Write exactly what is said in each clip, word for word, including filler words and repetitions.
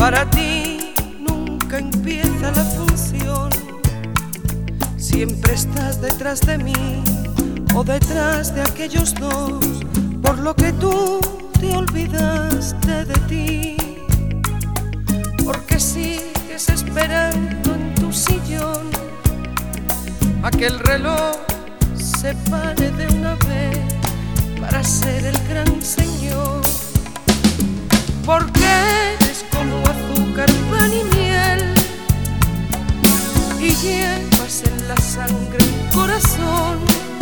Para ti nunca empieza la función, siempre estás detrás de mí o detrás de aquellos dos, por lo que tú te olvidaste de ti, porque sigues esperando en tu sillón a que el reloj se pare de una vez para ser el gran señor. Porque eres como azúcar, pan y miel, y llevas en la sangre un corazón,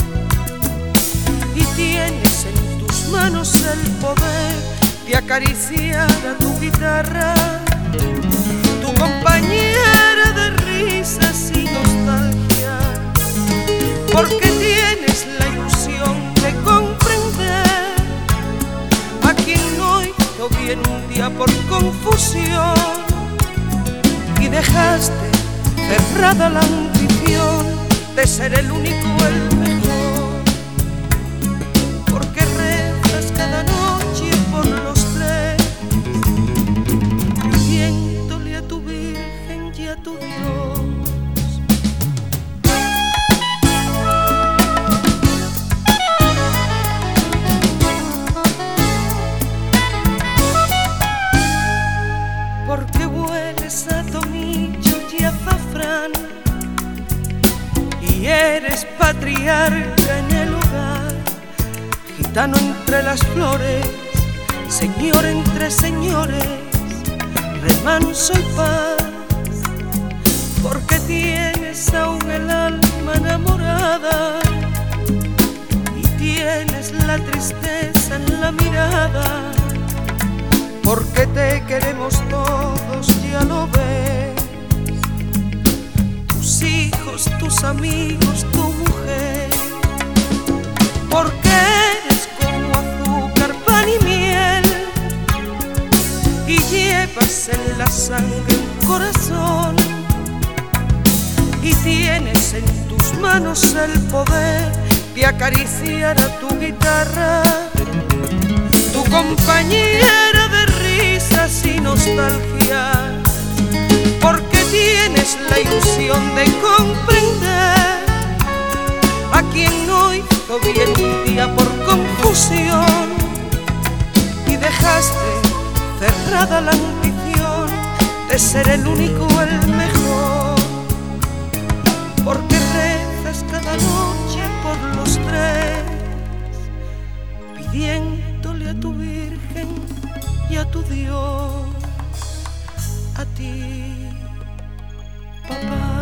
y tienes en tus manos el poder de acariciar a tu guitarra, tu compañera de risas y nostalgia, porque tienes la ilusión de comprender a quien no hizo bien un día por confusión, y dejaste cerrada la ambición de ser el único, el mejor, porque rezas cada noche por los tres, pidiéndole a tu Virgen y a tu Dios. Porque hueles a tomillo y a azafrán, y eres patriarca en el hogar, gitano entre las flores, señor entre señores, remanso y paz, porque tienes aún el alma enamorada y tienes la tristeza en la mirada, porque te queremos todos, ya lo ves, tus hijos, tus amigos, tu mujer, porque eres como azúcar, pan y miel, y llevas en la sangre un corazón, y tienes en tus manos el poder de acariciar a tu guitarra, tu compañera de risas y nostalgia, porque tienes la ilusión de comprender a quien no hizo bien un día por confusión, y dejaste cerrada la ambición de ser el único, el mejor, porque rezas cada noche por los tres, pidiéndole a tu Virgen y a tu Dios, a ti, papá.